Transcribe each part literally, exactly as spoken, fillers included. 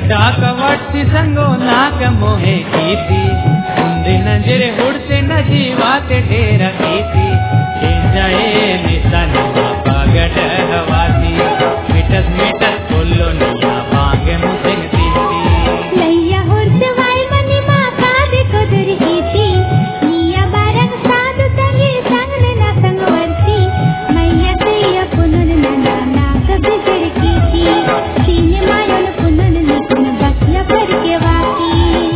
डाकवट्टी संगो नाक मोहे कीती उंदे नजरे हुड़ते न जीवाते ढेरा कीती जाए निशानी पागड हवाती मिटस मिटस बोलो निया मांगे मुझे तीती लैया हुड़ते वाई मनी माँ कादे को दुरी कीती निया बारंग साधु संगे संग न संगवर्ती मैया तेया पुनर नना नाक बिगड़ कीती सीने मायोन पुनर निकुन बसला पर के वाती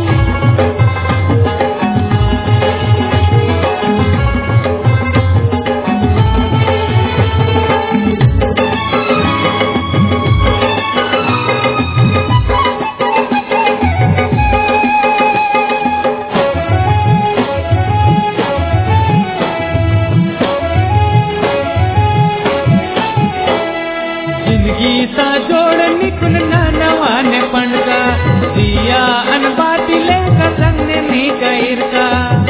गीता जोड़ निकुन नवाने पंडका दिया अनबाती लेका संगने नी कैरका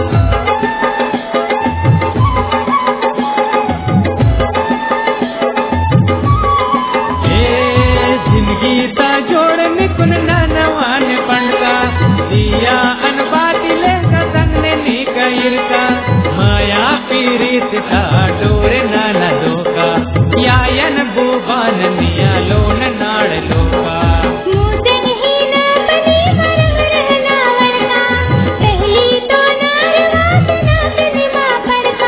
ए जिंदगीता जोड़ निकुन नवाने पंडका दिया अनबाती लेका संगने नी कैरका माया पीरित था डोरे नाना दोका यायन बुबान निया लोन नाड़ लोका मुझे नहीं ना बनी मरग रहना वरना पहली तो नारवात ना तेरी माँ परका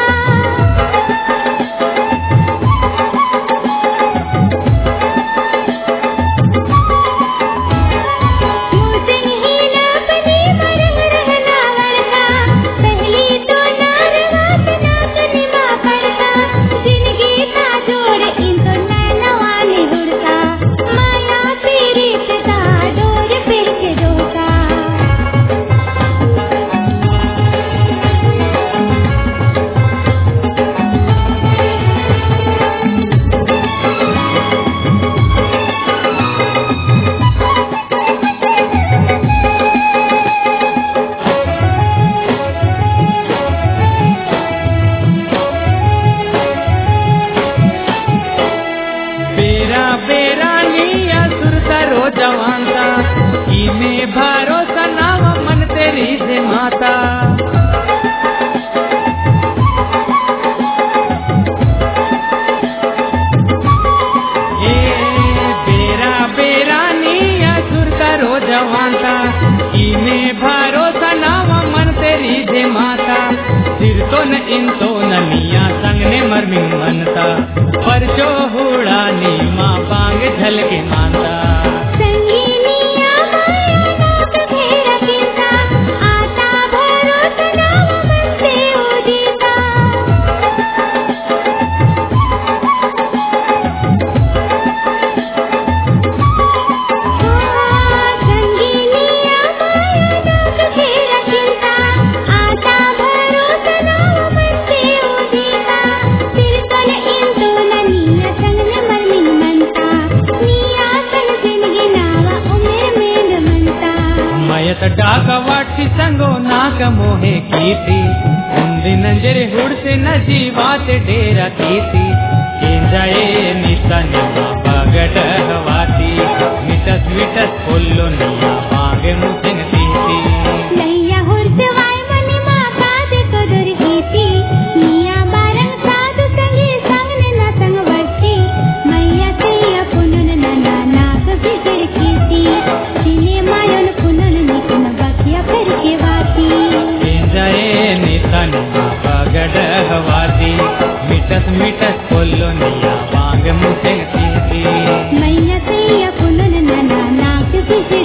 मुझे नहीं ना बनी मरग रहना वरना पहली तो नारवात ना तेरी माँ परका जिंदगी का जोड़ इन तो नैनवाने हुड़का माया तेरी पिता डोर फिर के रोका बेरा बेरा निया सुरता रो जवानता इमे भरोसा नाम मन तेरी से माता ए बेरा बेरा निया सुरता रो जवानता इमे भरोसा नाम मन तेरी से माता सिर तो न इन तो न निया संग ने मरमिंग मनता पर जो हुड़ा नी माँ पांग झल के मानता संगीनिया माया नाक घेरा कीता आता भरोसा नाम मन से उदीता संगीनिया माया नाक घेरा कीता आता भरोसा नाम मन से उदीता सिर तन इन तो ननिया संग ने मरमिंग मनता निया संग जिंदगी नावा उमेर में मनता मयत डाकवाटी संगो नाक मोहे कीती उंदी नजरे हुड़से न जीवाते ढेरा कीती जाए निशानी पागड हवाती मिटस मिटस बोलो निया मांगे मुझे तीती लैया हुड़ते वाई मनी माँ कादे को दुरी कीती निया बारंग साधु संगे संग न संगवर्ती मैया तेया पुनर नना नाक बिगड़ कीती सीने मायोन पुनर निकुन बकिया फिर के वाती जाए निशानी पागड हवाती मिटस मिटस बोलो निया मांग मुझे तीती मैया तेया पुनर नना नाक बिगड़